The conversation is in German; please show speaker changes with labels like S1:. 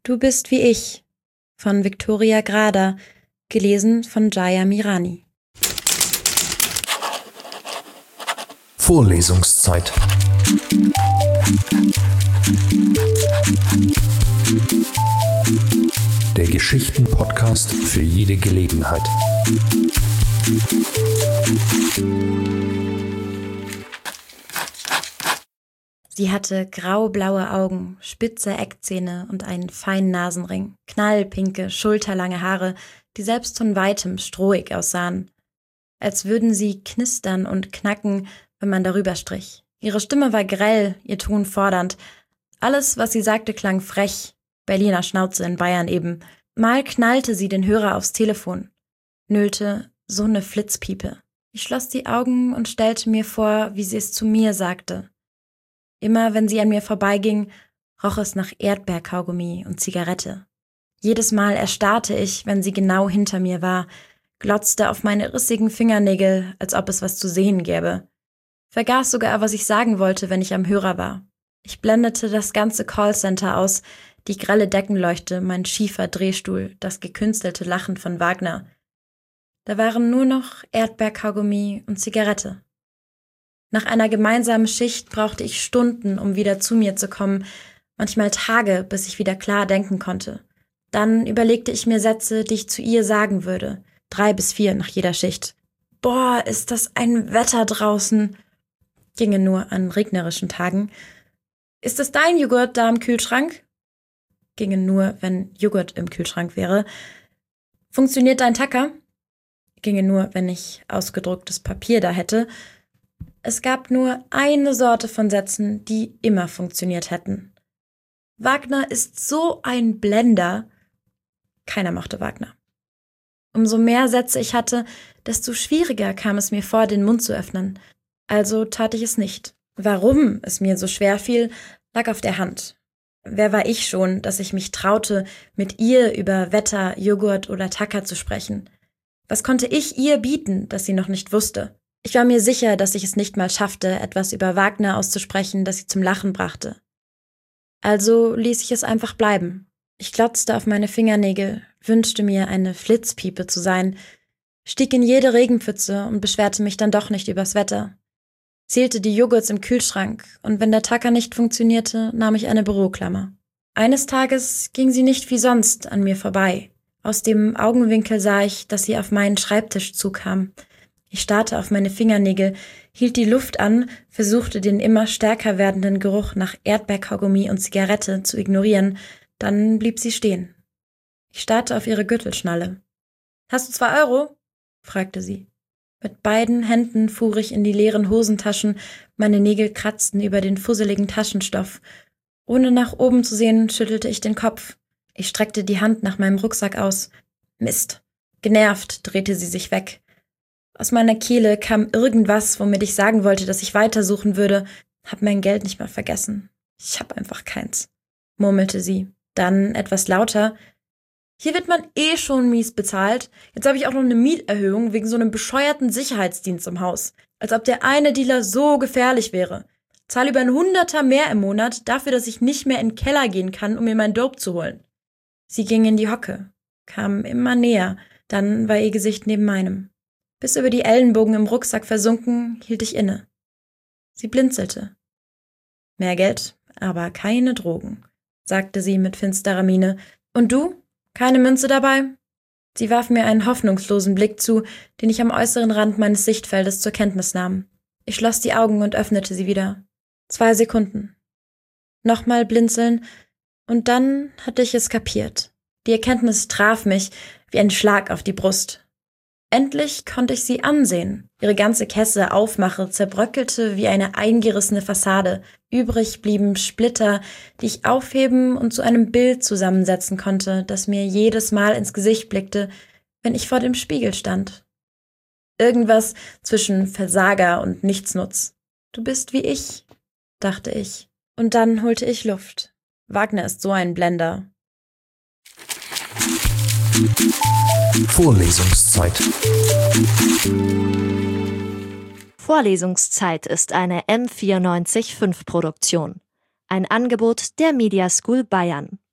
S1: Du bist wie ich von Viktoria Grader, gelesen von Jaya Mirani.
S2: Vorlesungszeit. Der Geschichten-Podcast für jede Gelegenheit.
S1: Sie hatte grau-blaue Augen, spitze Eckzähne und einen feinen Nasenring, knallpinke, schulterlange Haare, die selbst von weitem strohig aussahen, als würden sie knistern und knacken, wenn man darüber strich. Ihre Stimme war grell, ihr Ton fordernd. Alles, was sie sagte, klang frech, Berliner Schnauze in Bayern eben. Mal knallte sie den Hörer aufs Telefon, nölte, so eine Flitzpiepe. Ich schloss die Augen und stellte mir vor, wie sie es zu mir sagte. Immer wenn sie an mir vorbeiging, roch es nach Erdbeerkaugummi und Zigarette. Jedes Mal erstarrte ich, wenn sie genau hinter mir war, glotzte auf meine rissigen Fingernägel, als ob es was zu sehen gäbe. Vergaß sogar, was ich sagen wollte, wenn ich am Hörer war. Ich blendete das ganze Callcenter aus, die grelle Deckenleuchte, mein schiefer Drehstuhl, das gekünstelte Lachen von Wagner. Da waren nur noch Erdbeerkaugummi und Zigarette. Nach einer gemeinsamen Schicht brauchte ich Stunden, um wieder zu mir zu kommen, manchmal Tage, bis ich wieder klar denken konnte. Dann überlegte ich mir Sätze, die ich zu ihr sagen würde, 3 bis 4 nach jeder Schicht. Boah, ist das ein Wetter draußen, ginge nur an regnerischen Tagen. Ist es dein Joghurt da im Kühlschrank? Ginge nur, wenn Joghurt im Kühlschrank wäre. Funktioniert dein Tacker? Ginge nur, wenn ich ausgedrucktes Papier da hätte. Es gab nur eine Sorte von Sätzen, die immer funktioniert hätten. Wagner ist so ein Blender. Keiner mochte Wagner. Umso mehr Sätze ich hatte, desto schwieriger kam es mir vor, den Mund zu öffnen. Also tat ich es nicht. Warum es mir so schwer fiel, lag auf der Hand. Wer war ich schon, dass ich mich traute, mit ihr über Wetter, Joghurt oder Tacker zu sprechen? Was konnte ich ihr bieten, das sie noch nicht wusste? Ich war mir sicher, dass ich es nicht mal schaffte, etwas über Wagner auszusprechen, das sie zum Lachen brachte. Also ließ ich es einfach bleiben. Ich glotzte auf meine Fingernägel, wünschte mir, eine Flitzpiepe zu sein, stieg in jede Regenpfütze und beschwerte mich dann doch nicht übers Wetter. Zählte die Joghurts im Kühlschrank und wenn der Tacker nicht funktionierte, nahm ich eine Büroklammer. Eines Tages ging sie nicht wie sonst an mir vorbei. Aus dem Augenwinkel sah ich, dass sie auf meinen Schreibtisch zukam. Ich starrte auf meine Fingernägel, hielt die Luft an, versuchte den immer stärker werdenden Geruch nach Erdbeerkaugummi und Zigarette zu ignorieren, dann blieb sie stehen. Ich starrte auf ihre Gürtelschnalle. »Hast du 2 Euro?« fragte sie. Mit beiden Händen fuhr ich in die leeren Hosentaschen, meine Nägel kratzten über den fusseligen Taschenstoff. Ohne nach oben zu sehen, schüttelte ich den Kopf. Ich streckte die Hand nach meinem Rucksack aus. Mist. Genervt drehte sie sich weg. Aus meiner Kehle kam irgendwas, womit ich sagen wollte, dass ich weitersuchen würde. Hab mein Geld nicht mehr vergessen. Ich hab einfach keins, murmelte sie. Dann etwas lauter. Hier wird man eh schon mies bezahlt. Jetzt habe ich auch noch eine Mieterhöhung wegen so einem bescheuerten Sicherheitsdienst im Haus. Als ob der eine Dealer so gefährlich wäre. Zahle über ein 100er mehr im Monat dafür, dass ich nicht mehr in den Keller gehen kann, um mir mein Dope zu holen. Sie ging in die Hocke, kam immer näher. Dann war ihr Gesicht neben meinem. Bis über die Ellenbogen im Rucksack versunken, hielt ich inne. Sie blinzelte. Mehr Geld, aber keine Drogen, sagte sie mit finsterer Miene. Und du? Keine Münze dabei? Sie warf mir einen hoffnungslosen Blick zu, den ich am äußeren Rand meines Sichtfeldes zur Kenntnis nahm. Ich schloss die Augen und öffnete sie wieder. 2 Sekunden. Nochmal blinzeln, und dann hatte ich es kapiert. Die Erkenntnis traf mich wie ein Schlag auf die Brust. Endlich konnte ich sie ansehen. Ihre ganze Kesse, Aufmache zerbröckelte wie eine eingerissene Fassade. Übrig blieben Splitter, die ich aufheben und zu einem Bild zusammensetzen konnte, das mir jedes Mal ins Gesicht blickte, wenn ich vor dem Spiegel stand. Irgendwas zwischen Versager und Nichtsnutz. Du bist wie ich, dachte ich. Und dann holte ich Luft. Wagner ist so ein Blender.
S2: Vorlesungszeit.
S3: Vorlesungszeit ist eine M94.5 Produktion. Ein Angebot der Media School Bayern.